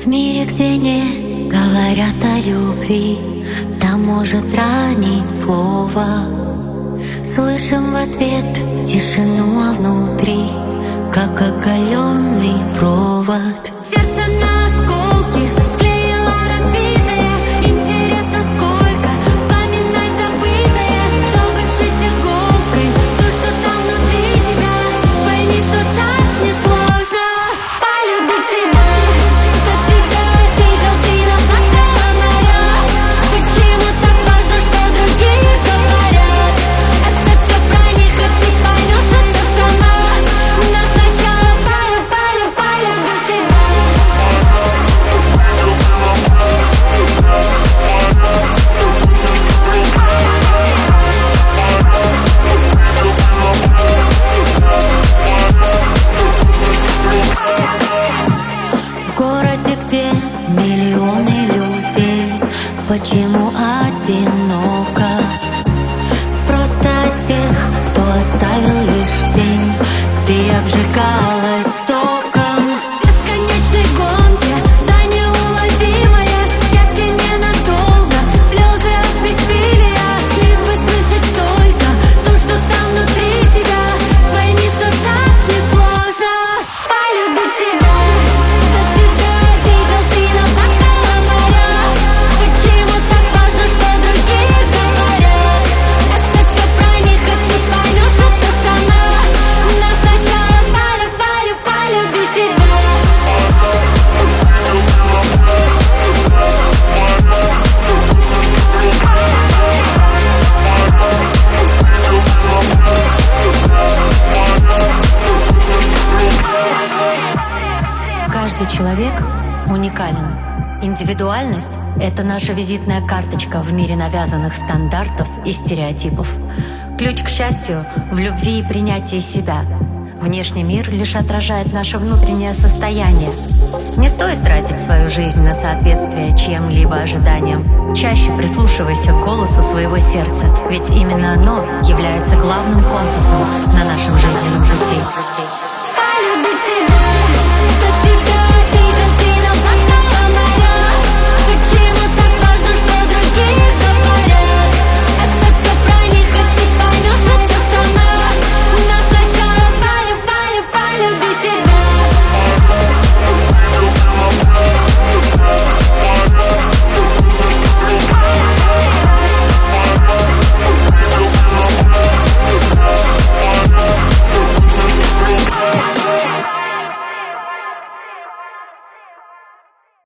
В мире, где не говорят о любви, там может ранить слово. Слышим в ответ тишину, а внутри как оголенный провод. Сердце на осколки склеило разбитое. Интересно, сколько вспоминать забытое, чтобы шить иголкой то, что там внутри тебя. Пойми, что так несложно полюбить себя. Кто тебя обидел, ты наплакала моря. Почему так важно, что другие говорят? Это все про них, и ты поймешь это сама. Но сначала полюби себя. В городе, где миллионы людей, почему одиноко? Просто от тех, кто оставил лишь тень. Ты обжигалась током. В бесконечной гонке за неуловимое счастье ненадолго. Слезы от бессилия, лишь бы слышать только то, что там внутри тебя. Пойми, что так несложно полюбить себя. Кто тебя обидел, ты наплакала моря. Почему так важно, что другие говорят? Это все про них, и ты поймешь это сама. Но сначала полюби себя. Каждый человек уникален. Индивидуальность – это наша визитная карточка в мире навязанных стандартов и стереотипов. Ключ к счастью в любви и принятии себя. Внешний мир лишь отражает наше внутреннее состояние. Не стоит тратить свою жизнь на соответствие чьим-либо ожиданиям. Чаще прислушивайся к голосу своего сердца, ведь именно оно является главным компасом на нашем жизненном пути.